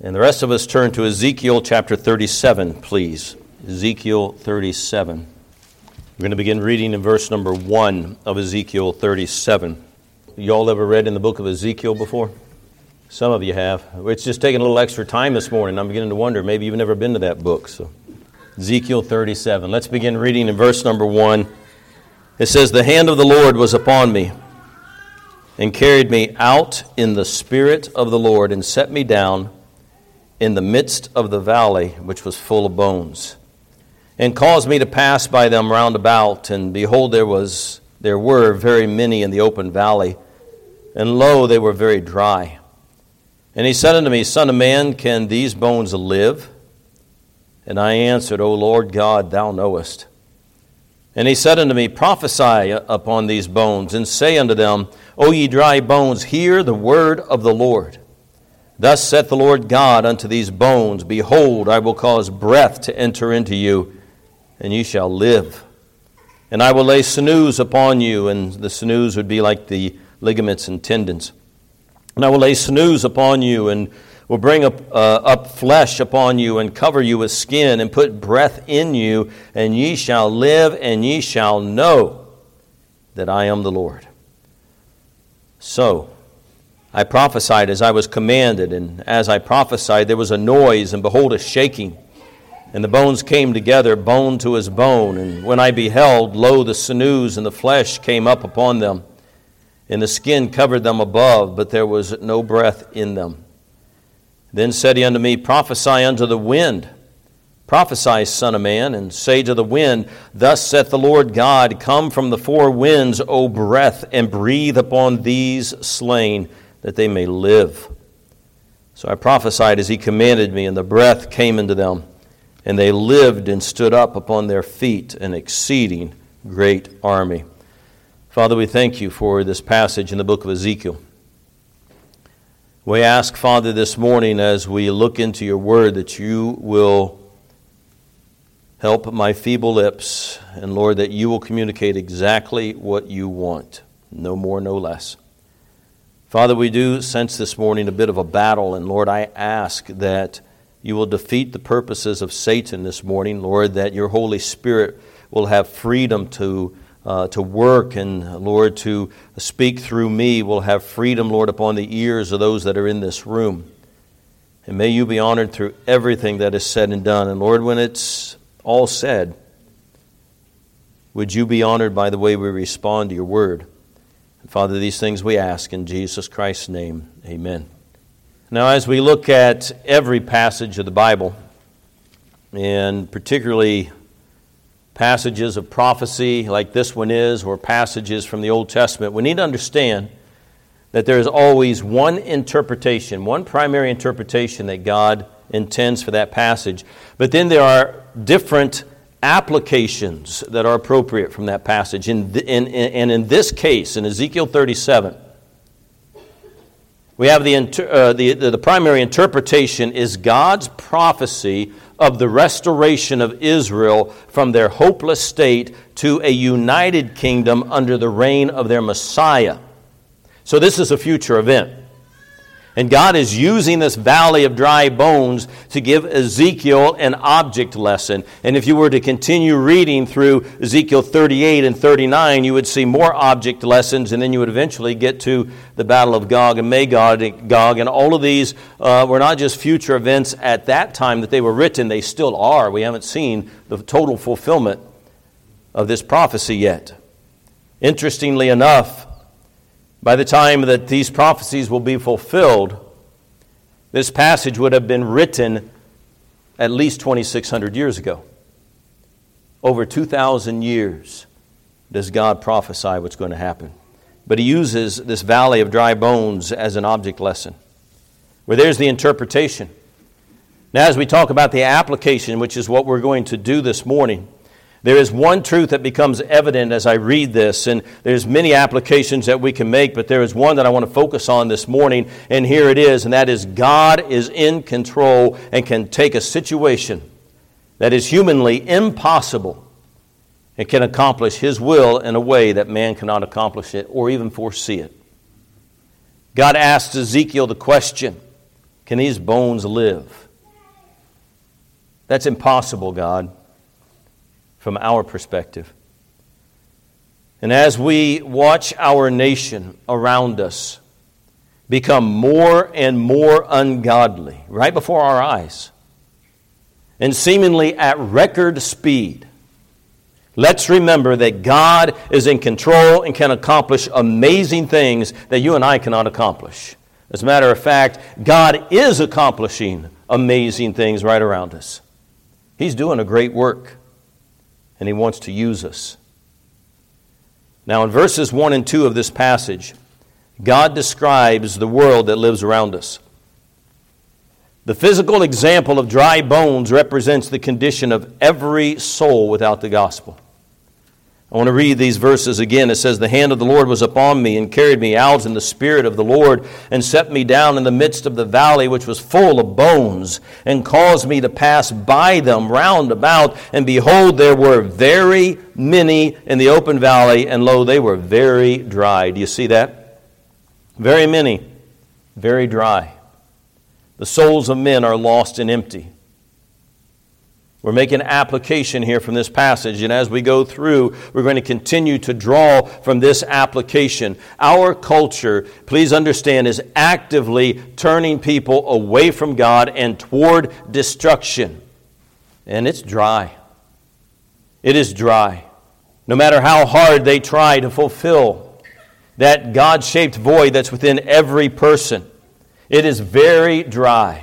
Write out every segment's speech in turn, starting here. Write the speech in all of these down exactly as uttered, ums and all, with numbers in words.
And the rest of us turn to Ezekiel chapter thirty-seven, please. Ezekiel thirty-seven. We're going to begin reading in verse number one of Ezekiel thirty-seven. You all ever read in the book of Ezekiel before? Some of you have. It's just taking a little extra time this morning. I'm beginning to wonder, maybe you've never been to that book. So, Ezekiel thirty-seven. Let's begin reading in verse number one. It says, "The hand of the Lord was upon me, and carried me out in the spirit of the Lord, and set me down in the midst of the valley, which was full of bones, and caused me to pass by them round about. And behold, there was there were very many in the open valley, and lo, they were very dry. And he said unto me, Son of man, can these bones live? And I answered, O Lord God, thou knowest. And he said unto me, Prophesy upon these bones, and say unto them, O ye dry bones, hear the word of the Lord. Thus saith the Lord God unto these bones, Behold, I will cause breath to enter into you, and ye shall live. And I will lay sinews upon you," and the sinews would be like the ligaments and tendons. "And I will lay sinews upon you, and will bring up, uh, up flesh upon you, and cover you with skin, and put breath in you, and ye shall live, and ye shall know that I am the Lord." So I prophesied as I was commanded, and as I prophesied there was a noise, and behold a shaking. And the bones came together, bone to his bone. And when I beheld, lo, the sinews and the flesh came up upon them, and the skin covered them above, but there was no breath in them. Then said he unto me, Prophesy unto the wind. Prophesy, son of man, and say to the wind, Thus saith the Lord God, Come from the four winds, O breath, and breathe upon these slain, that they may live. So I prophesied as he commanded me, and the breath came into them, and they lived and stood up upon their feet, an exceeding great army. Father, we thank you for this passage in the book of Ezekiel. We ask, Father, this morning as we look into your word that you will help my feeble lips, and Lord, that you will communicate exactly what you want, no more, no less. Father, we do sense this morning a bit of a battle, and Lord, I ask that you will defeat the purposes of Satan this morning, Lord, that your Holy Spirit will have freedom to uh, to work, and Lord, to speak through me, will have freedom, Lord, upon the ears of those that are in this room. And may you be honored through everything that is said and done. And Lord, when it's all said, would you be honored by the way we respond to your word? And Father, these things we ask in Jesus Christ's name. Amen. Now, as we look at every passage of the Bible, and particularly passages of prophecy like this one is, or passages from the Old Testament, we need to understand that there is always one interpretation, one primary interpretation that God intends for that passage. But then there are different applications that are appropriate from that passage. In the, in, in, and in this case, in Ezekiel thirty-seven, we have the, uh, the, the, the primary interpretation is God's prophecy of the restoration of Israel from their hopeless state to a united kingdom under the reign of their Messiah. So this is a future event. And God is using this valley of dry bones to give Ezekiel an object lesson. And if you were to continue reading through Ezekiel thirty-eight and thirty-nine, you would see more object lessons, and then you would eventually get to the battle of Gog and Magog. And all of these uh, were not just future events at that time that they were written, they still are. We haven't seen the total fulfillment of this prophecy yet. Interestingly enough, by the time that these prophecies will be fulfilled, this passage would have been written at least twenty-six hundred years ago. Over two thousand years does God prophesy what's going to happen. But he uses this valley of dry bones as an object lesson, where there's the interpretation. Now, as we talk about the application, which is what we're going to do this morning, there is one truth that becomes evident as I read this, and there's many applications that we can make, but there is one that I want to focus on this morning, and here it is, and that is God is in control and can take a situation that is humanly impossible and can accomplish His will in a way that man cannot accomplish it or even foresee it. God asked Ezekiel the question, Can these bones live? That's impossible, God, from our perspective. And as we watch our nation around us become more and more ungodly right before our eyes, and seemingly at record speed, let's remember that God is in control and can accomplish amazing things that you and I cannot accomplish. As a matter of fact, God is accomplishing amazing things right around us. He's doing a great work, and He wants to use us. Now, in verses one and two of this passage, God describes the world that lives around us. The physical example of dry bones represents the condition of every soul without the gospel. I want to read these verses again. It says, "The hand of the Lord was upon me and carried me out in the spirit of the Lord and set me down in the midst of the valley which was full of bones and caused me to pass by them round about. And behold, there were very many in the open valley, and lo, they were very dry." Do you see that? Very many, very dry. The souls of men are lost and empty. We're making application here from this passage, and as we go through, we're going to continue to draw from this application. Our culture, please understand, is actively turning people away from God and toward destruction. And it's dry. It is dry. No matter how hard they try to fulfill that God-shaped void that's within every person, it is very dry.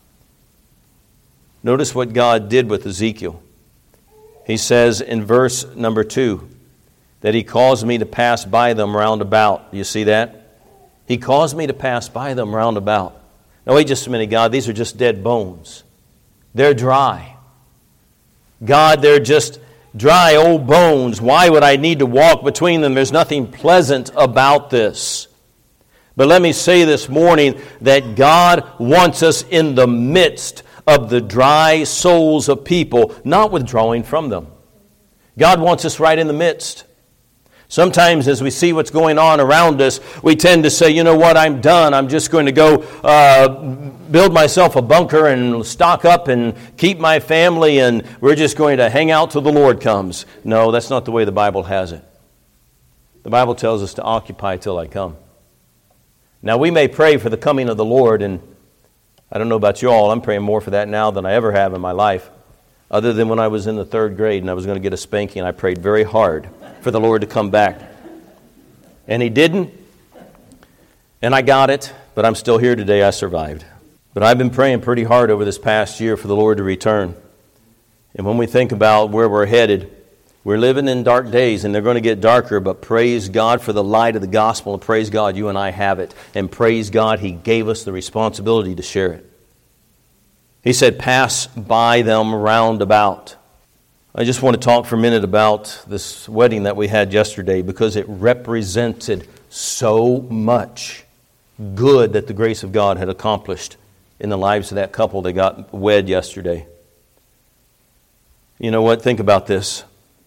Notice what God did with Ezekiel. He says in verse number two that He caused me to pass by them round about. Do you see that? He caused me to pass by them round about. Now wait just a minute, God. These are just dead bones. They're dry. God, they're just dry old bones. Why would I need to walk between them? There's nothing pleasant about this. But let me say this morning that God wants us in the midst of the dry souls of people, not withdrawing from them. God wants us right in the midst. Sometimes as we see what's going on around us, we tend to say, you know what, I'm done. I'm just going to go uh, build myself a bunker and stock up and keep my family, and we're just going to hang out till the Lord comes. No, that's not the way the Bible has it. The Bible tells us to occupy till I come. Now, we may pray for the coming of the Lord, and I don't know about you all, I'm praying more for that now than I ever have in my life. Other than when I was in the third grade and I was going to get a spanking, I prayed very hard for the Lord to come back. And He didn't, and I got it, but I'm still here today. I survived. But I've been praying pretty hard over this past year for the Lord to return. And when we think about where we're headed, we're living in dark days, and they're going to get darker, but praise God for the light of the gospel, and praise God you and I have it, and praise God He gave us the responsibility to share it. He said, pass by them round about. I just want to talk for a minute about this wedding that we had yesterday, because it represented so much good that the grace of God had accomplished in the lives of that couple that got wed yesterday. You know what? Think about this.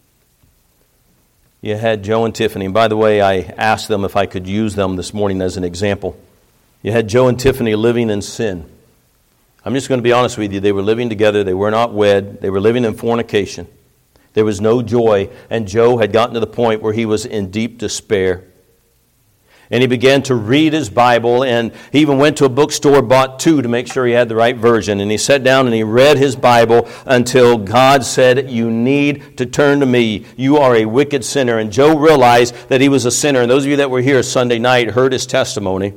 You had Joe and Tiffany. And by the way, I asked them if I could use them this morning as an example. You had Joe and Tiffany living in sin. I'm just going to be honest with you. They were living together. They were not wed. They were living in fornication. There was no joy. And Joe had gotten to the point where he was in deep despair. And he began to read his Bible, and he even went to a bookstore, bought two to make sure he had the right version. And he sat down and he read his Bible until God said, you need to turn to me. You are a wicked sinner. And Joe realized that he was a sinner. And those of you that were here Sunday night heard his testimony.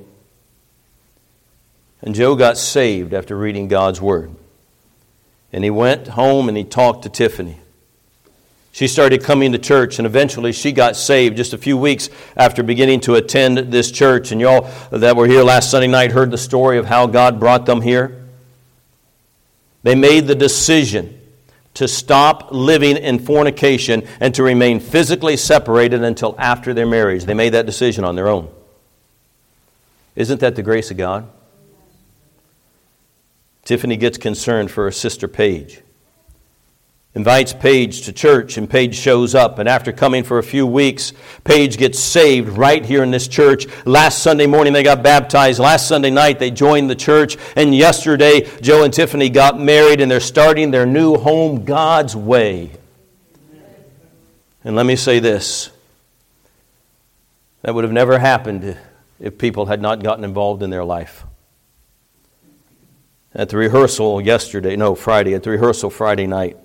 And Joe got saved after reading God's Word. And he went home and he talked to Tiffany. She started coming to church, and eventually she got saved just a few weeks after beginning to attend this church. And y'all that were here last Sunday night heard the story of how God brought them here. They made the decision to stop living in fornication and to remain physically separated until after their marriage. They made that decision on their own. Isn't that the grace of God? Tiffany gets concerned for her sister Paige. invites Paige to church, and Paige shows up. And after coming for a few weeks, Paige gets saved right here in this church. Last Sunday morning they got baptized. Last Sunday night they joined the church. And yesterday Joe and Tiffany got married, and they're starting their new home God's way. And let me say this. That would have never happened if people had not gotten involved in their life. At the rehearsal yesterday, no, Friday, at the rehearsal Friday night,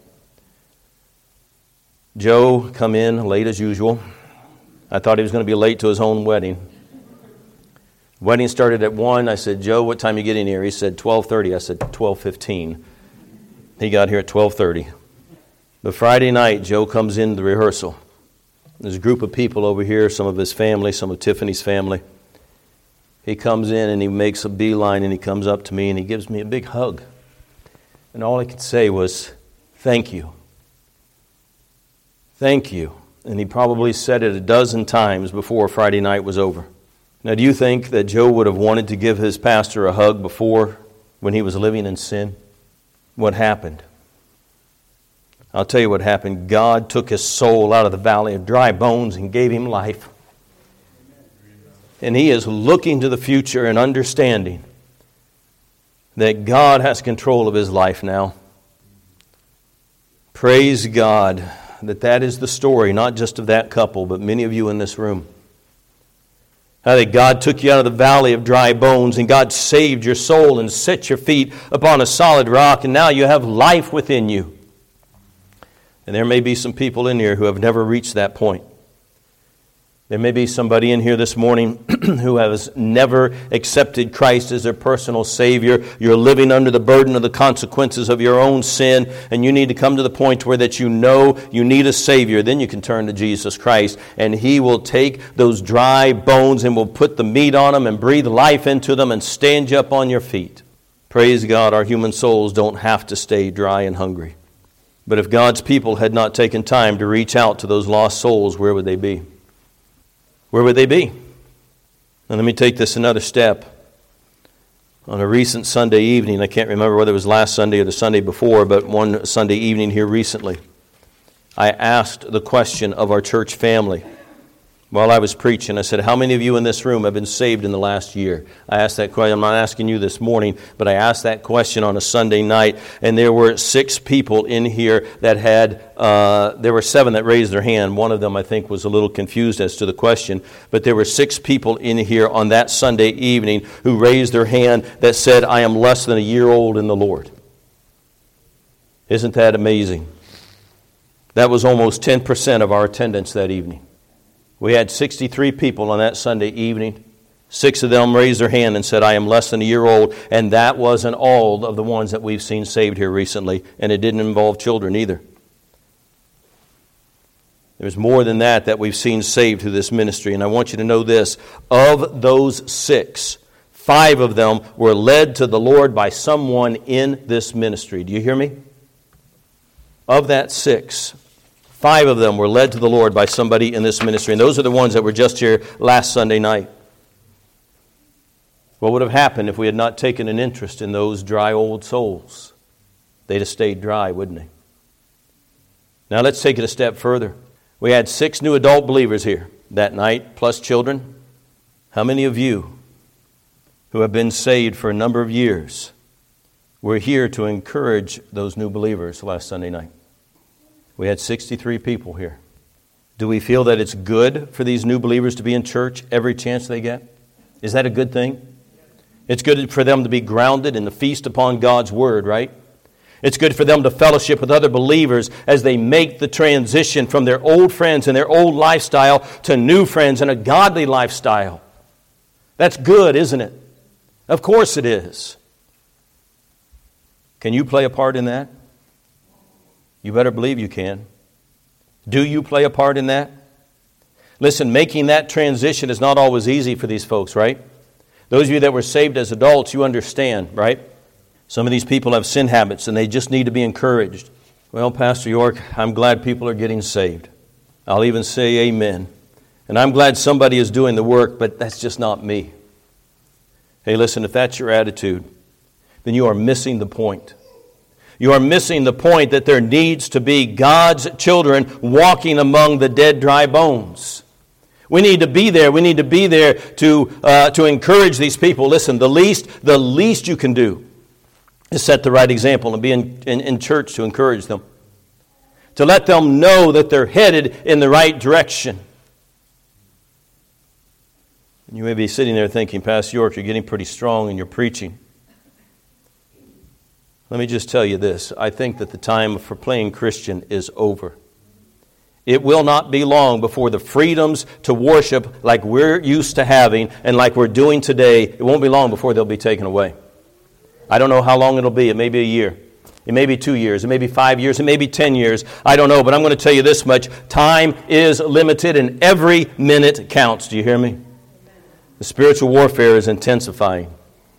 Joe come in late as usual. I thought he was going to be late to his own wedding. Wedding started at one. I said, Joe, what time you get in here? He said, twelve thirty. I said, twelve fifteen. He got here at twelve thirty. But Friday night, Joe comes into the rehearsal. There's a group of people over here, some of his family, some of Tiffany's family. He comes in and he makes a beeline and he comes up to me and he gives me a big hug. And all I could say was, thank you. Thank you. And he probably said it a dozen times before Friday night was over. Now, do you think that Joe would have wanted to give his pastor a hug before, when he was living in sin? What happened? I'll tell you what happened. God took his soul out of the valley of dry bones and gave him life. And he is looking to the future and understanding that God has control of his life now. Praise God that that is the story, not just of that couple, but many of you in this room. How that God took you out of the valley of dry bones and God saved your soul and set your feet upon a solid rock, and now you have life within you. And there may be some people in here who have never reached that point. There may be somebody in here this morning who has never accepted Christ as their personal Savior. You're living under the burden of the consequences of your own sin, and you need to come to the point where that you know you need a Savior. Then you can turn to Jesus Christ, and He will take those dry bones and will put the meat on them and breathe life into them and stand you up on your feet. Praise God, our human souls don't have to stay dry and hungry. But if God's people had not taken time to reach out to those lost souls, where would they be? Where would they be? And let me take this another step. On a recent Sunday evening, I can't remember whether it was last Sunday or the Sunday before, but one Sunday evening here recently, I asked the question of our church family while I was preaching. I said, how many of you in this room have been saved in the last year? I asked that question. I'm not asking you this morning, but I asked that question on a Sunday night, and there were six people in here that had, uh, there were seven that raised their hand. One of them, I think, was a little confused as to the question, but there were six people in here on that Sunday evening who raised their hand that said, I am less than a year old in the Lord. Isn't that amazing? That was almost ten percent of our attendance that evening. We had sixty-three people on that Sunday evening. Six of them raised their hand and said, I am less than a year old. And that wasn't all of the ones that we've seen saved here recently. And it didn't involve children either. There's more than that that we've seen saved through this ministry. And I want you to know this. Of those six, five of them were led to the Lord by someone in this ministry. Do you hear me? Of that six, five of them were led to the Lord by somebody in this ministry. And those are the ones that were just here last Sunday night. What would have happened if we had not taken an interest in those dry old souls? They'd have stayed dry, wouldn't they? Now let's take it a step further. We had six new adult believers here that night, plus children. How many of you who have been saved for a number of years were here to encourage those new believers last Sunday night? We had sixty-three people here. Do we feel that it's good for these new believers to be in church every chance they get? Is that a good thing? It's good for them to be grounded in the feast upon God's Word, right? It's good for them to fellowship with other believers as they make the transition from their old friends and their old lifestyle to new friends and a godly lifestyle. That's good, isn't it? Of course it is. Can you play a part in that? You better believe you can. Do you play a part in that? Listen, making that transition is not always easy for these folks, right? Those of you that were saved as adults, you understand, right? Some of these people have sin habits and they just need to be encouraged. Well, Pastor York, I'm glad people are getting saved. I'll even say amen. And I'm glad somebody is doing the work, but that's just not me. Hey, listen, if that's your attitude, then you are missing the point. You are missing the point that there needs to be God's children walking among the dead, dry bones. We need to be there. We need to be there to uh, to encourage these people. Listen, the least the least you can do is set the right example and be in, in, in church to encourage them, to let them know that they're headed in the right direction. And you may be sitting there thinking, Pastor York, you're getting pretty strong in your preaching. Let me just tell you this. I think that the time for playing Christian is over. It will not be long before the freedoms to worship like we're used to having and like we're doing today, it won't be long before they'll be taken away. I don't know how long it'll be. It may be a year. It may be two years. It may be five years. It may be ten years. I don't know, but I'm going to tell you this much. Time is limited and every minute counts. Do you hear me? The spiritual warfare is intensifying.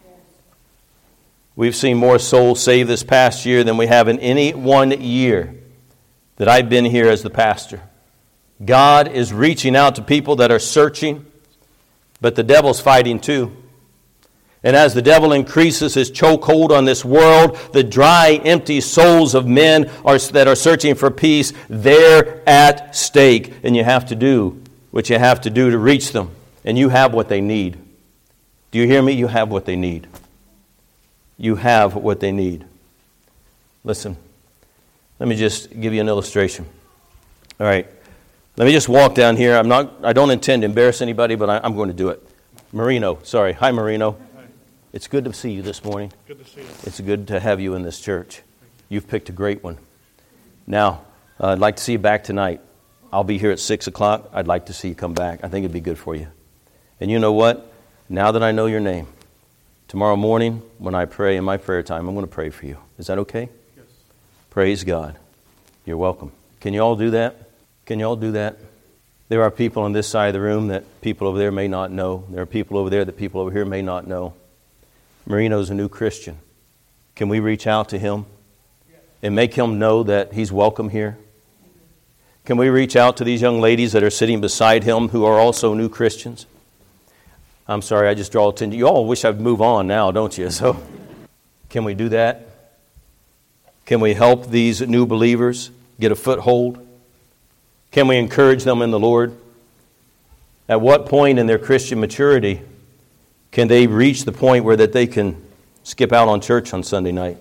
We've seen more souls saved this past year than we have in any one year that I've been here as the pastor. God is reaching out to people that are searching, but the devil's fighting too. And as the devil increases his chokehold on this world, the dry, empty souls of men are, that are searching for peace, they're at stake. And you have to do what you have to do to reach them. And you have what they need. Do you hear me? You have what they need. You have what they need. Listen, let me just give you an illustration. All right, let me just walk down here. I'm not. I don't intend to embarrass anybody, but I, I'm going to do it. Marino, sorry. Hi, Marino. Hi. It's good to see you this morning. Good to see you. It's good to have you in this church. You've picked a great one. Now, uh, I'd like to see you back tonight. I'll be here at six o'clock. I'd like to see you come back. I think it'd be good for you. And you know what? Now that I know your name, tomorrow morning when I pray in my prayer time, I'm going to pray for you. Is that okay? Yes. Praise God. You're welcome. Can you all do that? Can you all do that? There are people on this side of the room that people over there may not know. There are people over there that people over here may not know. Marino's a new Christian. Can we reach out to him and make him know that he's welcome here? Can we reach out to these young ladies that are sitting beside him who are also new Christians? I'm sorry, I just draw attention. You all wish I'd move on now, don't you? So, can we do that? Can we help these new believers get a foothold? Can we encourage them in the Lord? At what point in their Christian maturity can they reach the point where that they can skip out on church on Sunday night?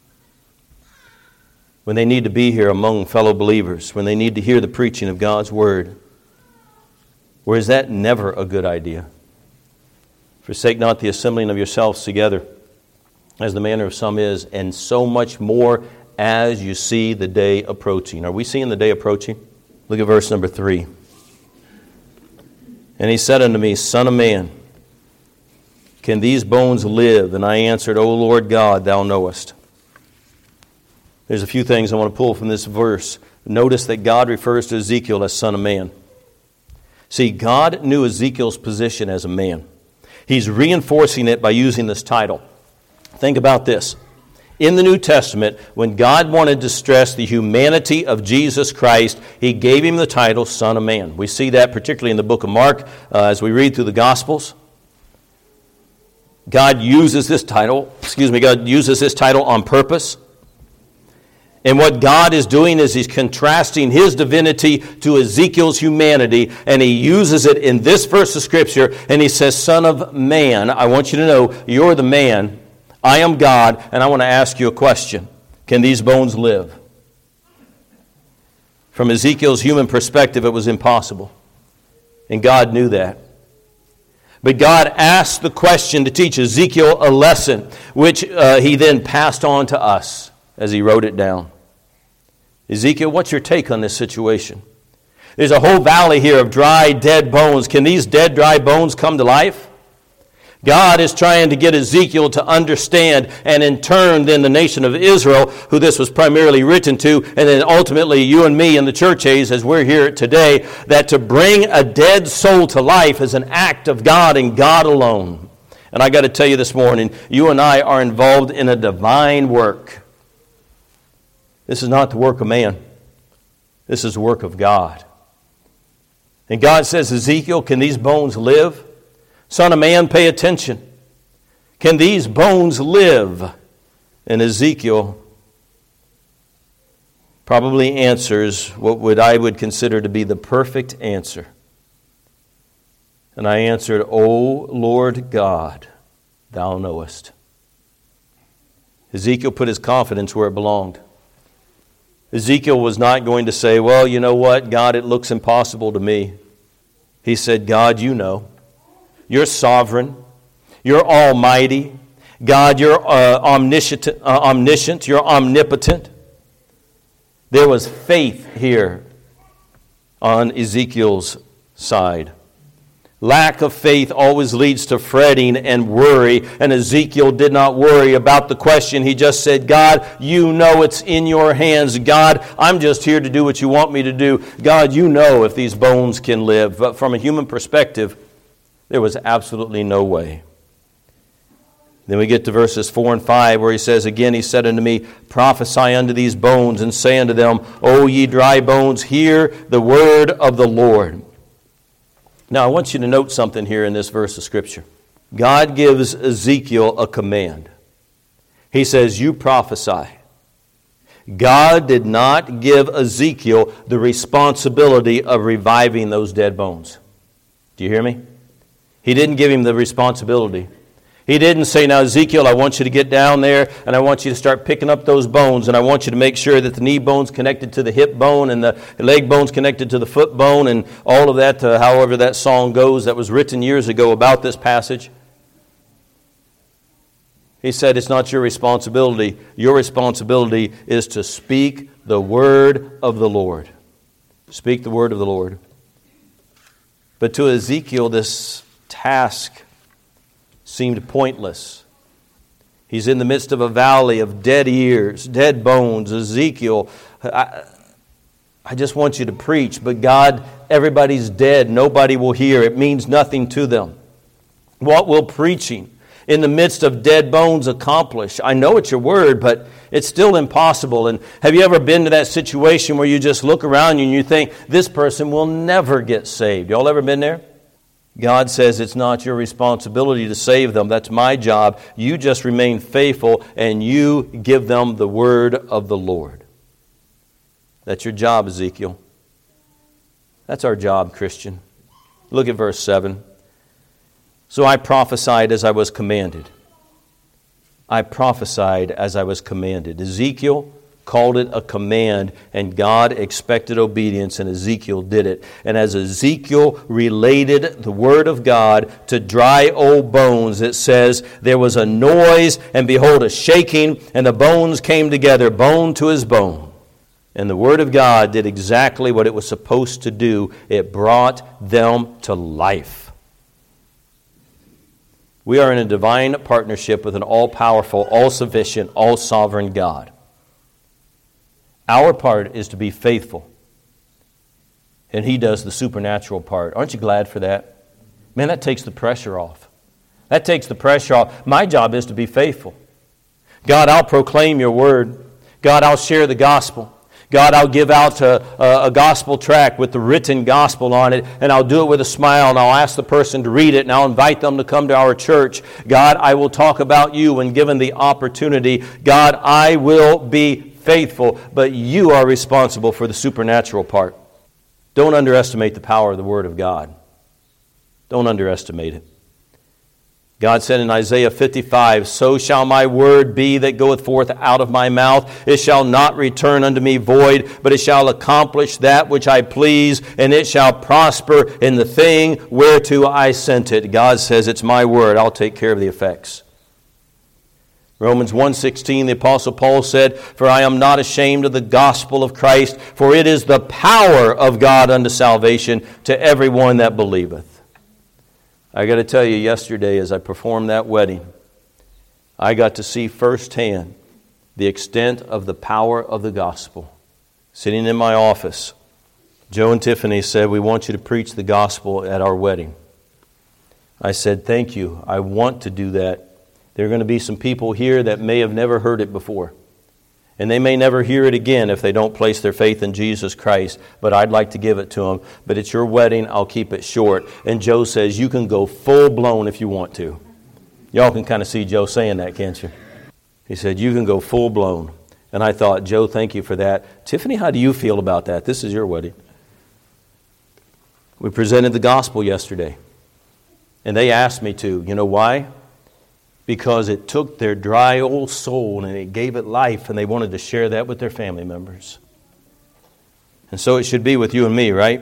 When they need to be here among fellow believers, when they need to hear the preaching of God's Word? Or is that never a good idea? Forsake not the assembling of yourselves together, as the manner of some is, and so much more as you see the day approaching. Are we seeing the day approaching? Look at verse number three. And he said unto me, Son of man, can these bones live? And I answered, O Lord God, thou knowest. There's a few things I want to pull from this verse. Notice that God refers to Ezekiel as Son of Man. See, God knew Ezekiel's position as a man. He's reinforcing it by using this title. Think about this. In the New Testament, when God wanted to stress the humanity of Jesus Christ, He gave Him the title Son of Man. We see that particularly in the book of Mark uh, as we read through the Gospels. God uses this title, excuse me, God uses this title on purpose. And what God is doing is He's contrasting His divinity to Ezekiel's humanity, and He uses it in this verse of Scripture, and He says, Son of man, I want you to know, you're the man, I am God, and I want to ask you a question. Can these bones live? From Ezekiel's human perspective, it was impossible. And God knew that. But God asked the question to teach Ezekiel a lesson, which uh, He then passed on to us as He wrote it down. Ezekiel, what's your take on this situation? There's a whole valley here of dry, dead bones. Can these dead, dry bones come to life? God is trying to get Ezekiel to understand, and in turn then the nation of Israel, who this was primarily written to, and then ultimately you and me in the church age as we're here today, that to bring a dead soul to life is an act of God and God alone. And I got to tell you this morning, you and I are involved in a divine work. This is not the work of man. This is the work of God. And God says, Ezekiel, can these bones live? Son of man, pay attention. Can these bones live? And Ezekiel probably answers what would I would consider to be the perfect answer. And I answered, O Lord God, thou knowest. Ezekiel put his confidence where it belonged. Ezekiel was not going to say, well, you know what, God, it looks impossible to me. He said, God, you know. You're sovereign. You're almighty. God, you're uh, omniscient, uh, omniscient. You're omnipotent. There was faith here on Ezekiel's side. Lack of faith always leads to fretting and worry, and Ezekiel did not worry about the question. He just said, God, you know it's in your hands. God, I'm just here to do what you want me to do. God, you know if these bones can live. But from a human perspective, there was absolutely no way. Then we get to verses four and five where he says, again, he said unto me, prophesy unto these bones, and say unto them, O ye dry bones, hear the word of the Lord. Now, I want you to note something here in this verse of Scripture. God gives Ezekiel a command. He says, you prophesy. God did not give Ezekiel the responsibility of reviving those dead bones. Do you hear me? He didn't give him the responsibility. He didn't say, now Ezekiel, I want you to get down there and I want you to start picking up those bones, and I want you to make sure that the knee bone's connected to the hip bone and the leg bone's connected to the foot bone and all of that, uh, however that song goes that was written years ago about this passage. He said, it's not your responsibility. Your responsibility is to speak the word of the Lord. Speak the word of the Lord. But to Ezekiel, this task seemed pointless. He's in the midst of a valley of dead ears, dead bones. Ezekiel, I, I just want you to preach, but God, everybody's dead. Nobody will hear. It means nothing to them. What will preaching in the midst of dead bones accomplish? I know it's your word, but it's still impossible. And have you ever been to that situation where you just look around you and you think, this person will never get saved? Y'all ever been there? God says it's not your responsibility to save them. That's my job. You just remain faithful and you give them the word of the Lord. That's your job, Ezekiel. That's our job, Christian. Look at verse seven. So I prophesied as I was commanded. I prophesied as I was commanded. Ezekiel called it a command, and God expected obedience, and Ezekiel did it. And as Ezekiel related the word of God to dry old bones, it says, there was a noise, and behold, a shaking, and the bones came together, bone to his bone. And the word of God did exactly what it was supposed to do. It brought them to life. We are in a divine partnership with an all-powerful, all-sufficient, all-sovereign God. Our part is to be faithful. And He does the supernatural part. Aren't you glad for that? Man, that takes the pressure off. That takes the pressure off. My job is to be faithful. God, I'll proclaim your word. God, I'll share the gospel. God, I'll give out a, a, a gospel tract with the written gospel on it, and I'll do it with a smile, and I'll ask the person to read it, and I'll invite them to come to our church. God, I will talk about you when given the opportunity. God, I will be faithful, but you are responsible for the supernatural part. Don't underestimate the power of the Word of God. Don't underestimate it. God said in Isaiah fifty-five, so shall my word be that goeth forth out of my mouth. It shall not return unto me void, but it shall accomplish that which I please, and it shall prosper in the thing whereto I sent it. God says, it's my word. I'll take care of the effects. Romans one sixteen, the Apostle Paul said, for I am not ashamed of the gospel of Christ, for it is the power of God unto salvation to everyone that believeth. I got to tell you, yesterday as I performed that wedding, I got to see firsthand the extent of the power of the gospel. Sitting in my office, Joe and Tiffany said, we want you to preach the gospel at our wedding. I said, thank you. I want to do that. There are going to be some people here that may have never heard it before. And they may never hear it again if they don't place their faith in Jesus Christ. But I'd like to give it to them. But it's your wedding. I'll keep it short. And Joe says, you can go full blown if you want to. Y'all can kind of see Joe saying that, can't you? He said, you can go full blown. And I thought, Joe, thank you for that. Tiffany, how do you feel about that? This is your wedding. We presented the gospel yesterday. And they asked me to. You know why? Because it took their dry old soul and it gave it life, and they wanted to share that with their family members. And so it should be with you and me, right?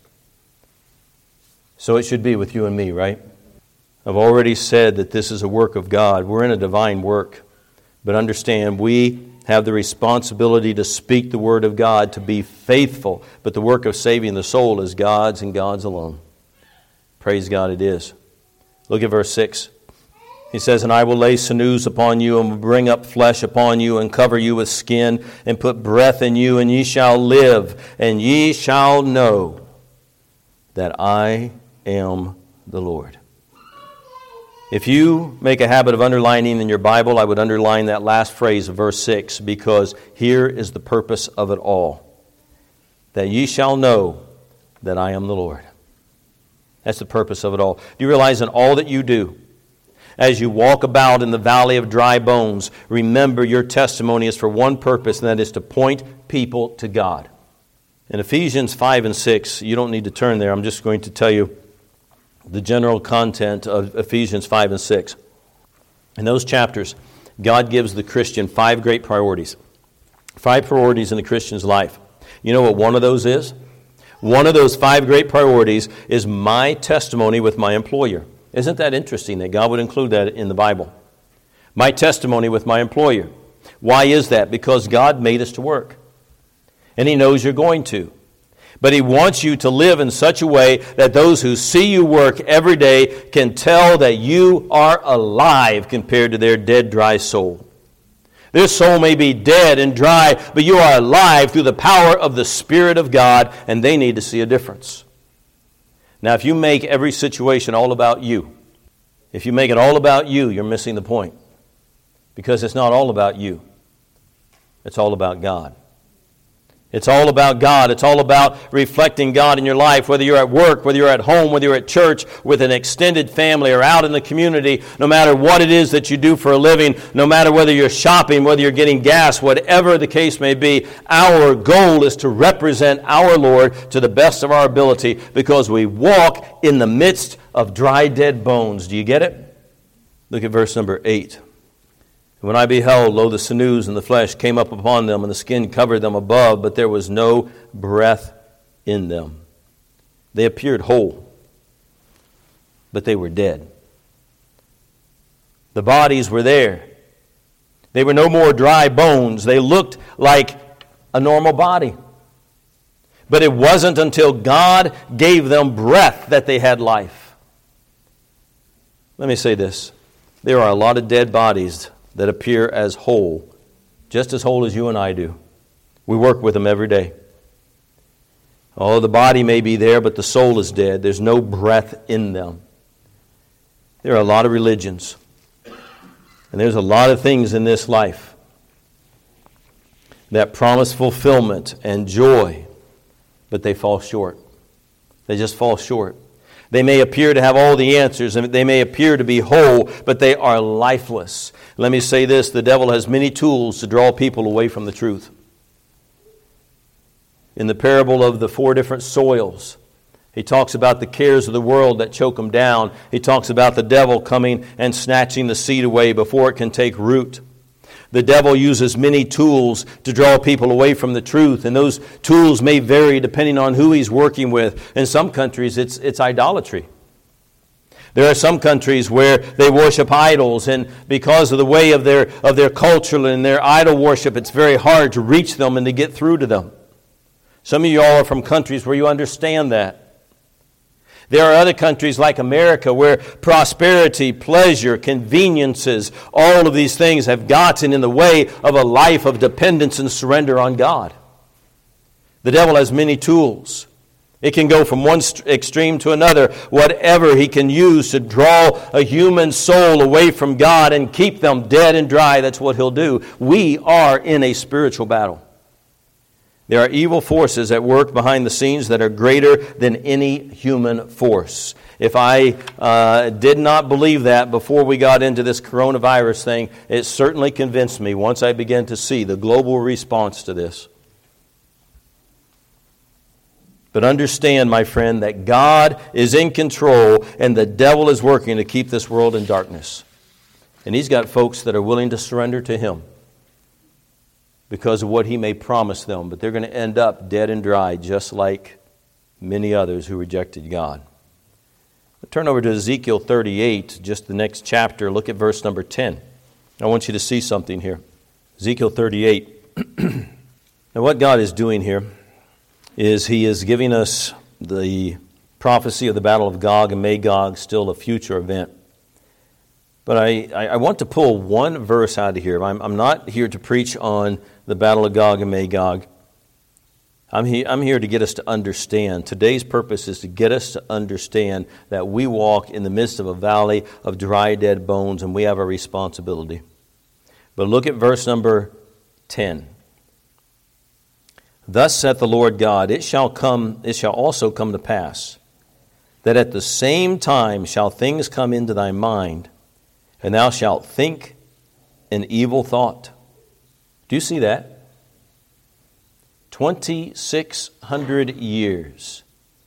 So it should be with you and me, right? I've already said that this is a work of God. We're in a divine work. But understand, we have the responsibility to speak the word of God, to be faithful. But the work of saving the soul is God's and God's alone. Praise God it is. Look at verse six. He says, "And I will lay sinews upon you, and will bring up flesh upon you, and cover you with skin, and put breath in you, and ye shall live, and ye shall know that I am the Lord." If you make a habit of underlining in your Bible, I would underline that last phrase of verse six, because here is the purpose of it all. That ye shall know that I am the Lord. That's the purpose of it all. Do you realize in all that you do, as you walk about in the valley of dry bones, remember your testimony is for one purpose, and that is to point people to God. In Ephesians five and six, you don't need to turn there, I'm just going to tell you the general content of Ephesians five and six. In those chapters, God gives the Christian five great priorities. Five priorities in the Christian's life. You know what one of those is? One of those five great priorities is my testimony with my employer. Isn't that interesting that God would include that in the Bible? My testimony with my employer. Why is that? Because God made us to work. And He knows you're going to. But He wants you to live in such a way that those who see you work every day can tell that you are alive compared to their dead, dry soul. Their soul may be dead and dry, but you are alive through the power of the Spirit of God, and they need to see a difference. Now, if you make every situation all about you, if you make it all about you, you're missing the point. Because it's not all about you. It's all about God. It's all about God. It's all about reflecting God in your life, whether you're at work, whether you're at home, whether you're at church, with an extended family, or out in the community, no matter what it is that you do for a living, no matter whether you're shopping, whether you're getting gas, whatever the case may be, our goal is to represent our Lord to the best of our ability, because we walk in the midst of dry, dead bones. Do you get it? Look at verse number eight. "When I beheld, lo, the sinews and the flesh came up upon them, and the skin covered them above, but there was no breath in them. They appeared whole, but they were dead." The bodies were there. They were no more dry bones. They looked like a normal body. But it wasn't until God gave them breath that they had life. Let me say this. There are a lot of dead bodies that appear as whole, just as whole as you and I do. We work with them every day. Oh, the body may be there, but the soul is dead. There's no breath in them. There are a lot of religions, and there's a lot of things in this life that promise fulfillment and joy, but they fall short. They just fall short. They may appear to have all the answers, and they may appear to be whole, but they are lifeless. Let me say this, the devil has many tools to draw people away from the truth. In the parable of the four different soils, he talks about the cares of the world that choke them down. He talks about the devil coming and snatching the seed away before it can take root. The devil uses many tools to draw people away from the truth, and those tools may vary depending on who he's working with. In some countries, it's it's idolatry. There are some countries where they worship idols, and because of the way of their of their culture and their idol worship, it's very hard to reach them and to get through to them. Some of you all are from countries where you understand that. There are other countries like America where prosperity, pleasure, conveniences, all of these things have gotten in the way of a life of dependence and surrender on God. The devil has many tools. It can go from one extreme to another. Whatever he can use to draw a human soul away from God and keep them dead and dry, that's what he'll do. We are in a spiritual battle. There are evil forces at work behind the scenes that are greater than any human force. If I uh, did not believe that before we got into this coronavirus thing, it certainly convinced me once I began to see the global response to this. But understand, my friend, that God is in control and the devil is working to keep this world in darkness. And he's got folks that are willing to surrender to him because of what he may promise them. But they're going to end up dead and dry, just like many others who rejected God. Turn over to Ezekiel thirty-eight, just the next chapter. Look at verse number ten. I want you to see something here. Ezekiel thirty-eight. Now what God is doing here is He is giving us the prophecy of the battle of Gog and Magog, still a future event. But I, I want to pull one verse out of here. I'm, I'm not here to preach on the battle of Gog and Magog. I'm, he, I'm here to get us to understand. Today's purpose is to get us to understand that we walk in the midst of a valley of dry, dead bones, and we have a responsibility. But look at verse number ten. Thus saith the Lord God, it shall come, it shall also come to pass, that at the same time shall things come into thy mind, and thou shalt think an evil thought. Do you see that? twenty-six hundred years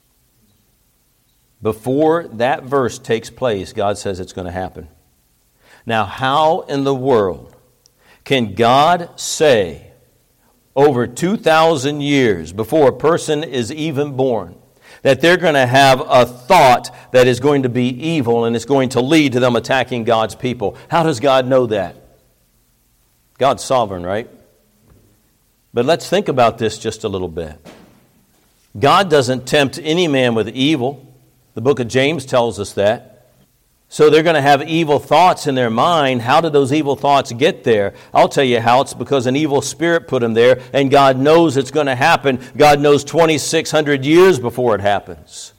before that verse takes place, God says it's going to happen. Now, how in the world can God say over two thousand years before a person is even born that they're going to have a thought that is going to be evil and is going to lead to them attacking God's people? How does God know that? God's sovereign, right? But let's think about this just a little bit. God doesn't tempt any man with evil. The book of James tells us that. So they're going to have evil thoughts in their mind. How did those evil thoughts get there? I'll tell you how. It's because an evil spirit put them there, and God knows it's going to happen. God knows twenty-six hundred years before it happens.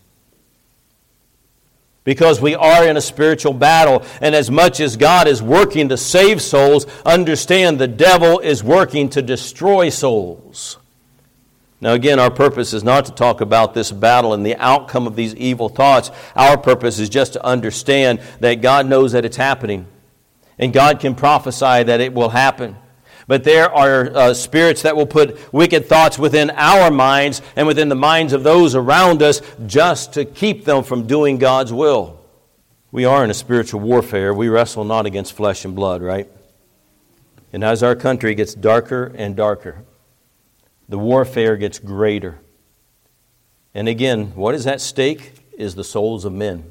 Because we are in a spiritual battle, and as much as God is working to save souls, understand the devil is working to destroy souls. Now again, our purpose is not to talk about this battle and the outcome of these evil thoughts. Our purpose is just to understand that God knows that it's happening, and God can prophesy that it will happen. But there are uh, spirits that will put wicked thoughts within our minds and within the minds of those around us just to keep them from doing God's will. We are in a spiritual warfare. We wrestle not against flesh and blood, right? And as our country gets darker and darker, the warfare gets greater. And again, what is at stake is the souls of men.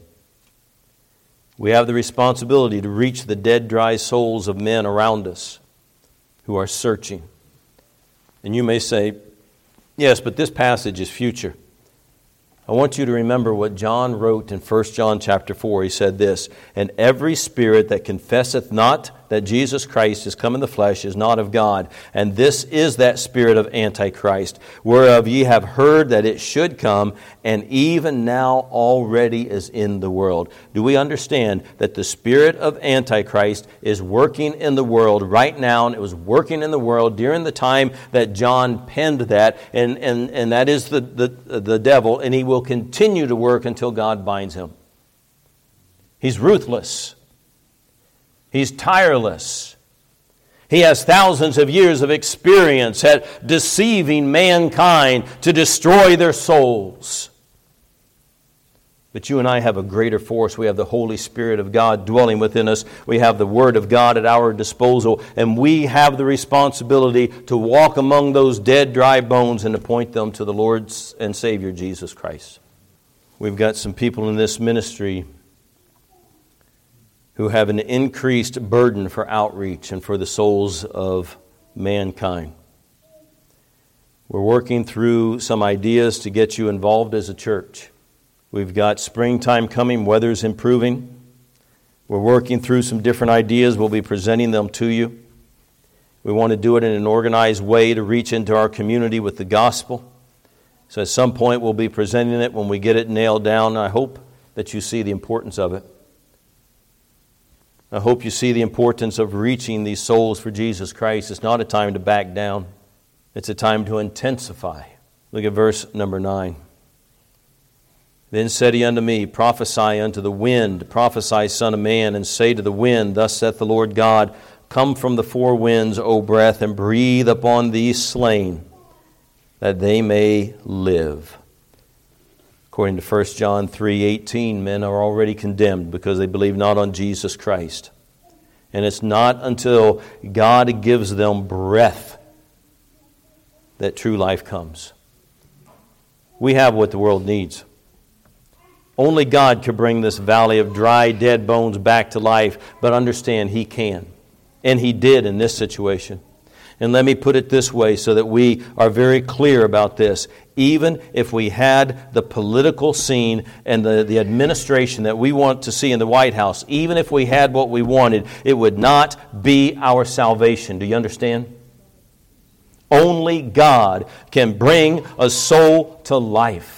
We have the responsibility to reach the dead, dry souls of men around us who are searching. And you may say, yes, but this passage is future. I want you to remember what John wrote in First John chapter four. He said this, and every spirit that confesseth not that Jesus Christ is come in the flesh is not of God. And this is that spirit of Antichrist, whereof ye have heard that it should come, and even now already is in the world. Do we understand that the spirit of Antichrist is working in the world right now, and it was working in the world during the time that John penned that, and, and, and that is the, the, the devil, and he will continue to work until God binds him. He's ruthless. He's tireless. He has thousands of years of experience at deceiving mankind to destroy their souls. But you and I have a greater force. We have the Holy Spirit of God dwelling within us. We have the Word of God at our disposal. And we have the responsibility to walk among those dead, dry bones and to point them to the Lord and Savior Jesus Christ. We've got some people in this ministry who have an increased burden for outreach and for the souls of mankind. We're working through some ideas to get you involved as a church. We've got springtime coming, weather's improving. We're working through some different ideas. We'll be presenting them to you. We want to do it in an organized way to reach into our community with the gospel. So at some point we'll be presenting it when we get it nailed down. I hope that you see the importance of it. I hope you see the importance of reaching these souls for Jesus Christ. It's not a time to back down. It's a time to intensify. Look at verse number nine. Then said he unto me, Prophesy unto the wind, prophesy, son of man, and say to the wind, Thus saith the Lord God, Come from the four winds, O breath, and breathe upon these slain, that they may live. According to First John three eighteen, men are already condemned because they believe not on Jesus Christ. And it's not until God gives them breath that true life comes. We have what the world needs. Only God could bring this valley of dry, dead bones back to life, but understand He can. And He did in this situation. And let me put it this way so that we are very clear about this. Even if we had the political scene and the, the administration that we want to see in the White House, even if we had what we wanted, it would not be our salvation. Do you understand? Only God can bring a soul to life.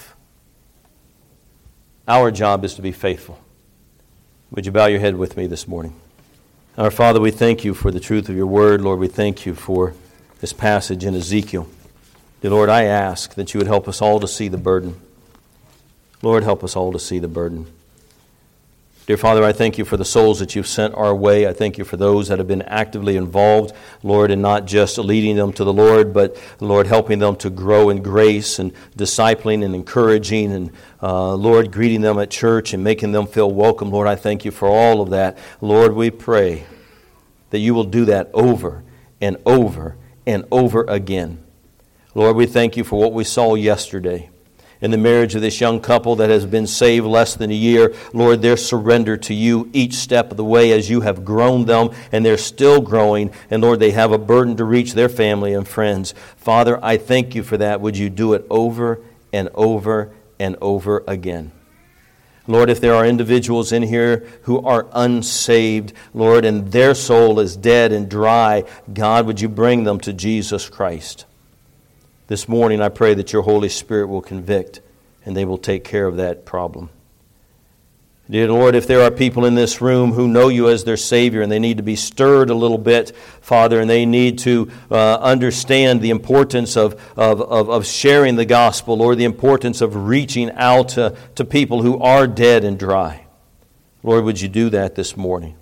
Our job is to be faithful. Would you bow your head with me this morning? Our Father, we thank You for the truth of Your Word. Lord, we thank You for this passage in Ezekiel. Dear Lord, I ask that You would help us all to see the burden. Lord, help us all to see the burden. Dear Father, I thank You for the souls that You've sent our way. I thank You for those that have been actively involved, Lord, in not just leading them to the Lord, but, Lord, helping them to grow in grace and discipling and encouraging and, uh, Lord, greeting them at church and making them feel welcome. Lord, I thank You for all of that. Lord, we pray that You will do that over and over and over again. Lord, we thank You for what we saw yesterday. In the marriage of this young couple that has been saved less than a year, Lord, their surrender to You each step of the way as You have grown them, and they're still growing. And Lord, they have a burden to reach their family and friends. Father, I thank You for that. Would You do it over and over and over again? Lord, if there are individuals in here who are unsaved, Lord, and their soul is dead and dry, God, would You bring them to Jesus Christ? This morning, I pray that Your Holy Spirit will convict and they will take care of that problem. Dear Lord, if there are people in this room who know You as their Savior and they need to be stirred a little bit, Father, and they need to uh, understand the importance of, of, of, of sharing the gospel, or the importance of reaching out to, to people who are dead and dry. Lord, would You do that this morning?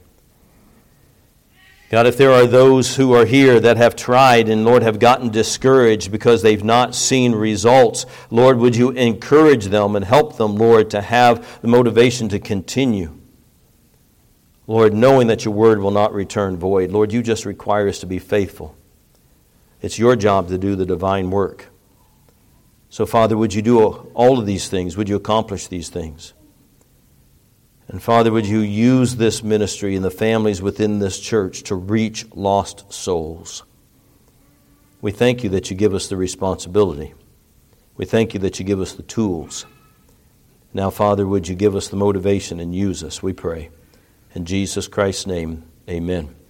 God, if there are those who are here that have tried and, Lord, have gotten discouraged because they've not seen results, Lord, would You encourage them and help them, Lord, to have the motivation to continue. Lord, knowing that Your word will not return void. Lord, You just require us to be faithful. It's Your job to do the divine work. So, Father, would You do all of these things? Would You accomplish these things? And Father, would You use this ministry and the families within this church to reach lost souls? We thank You that You give us the responsibility. We thank You that You give us the tools. Now, Father, would You give us the motivation and use us, we pray. In Jesus Christ's name, amen.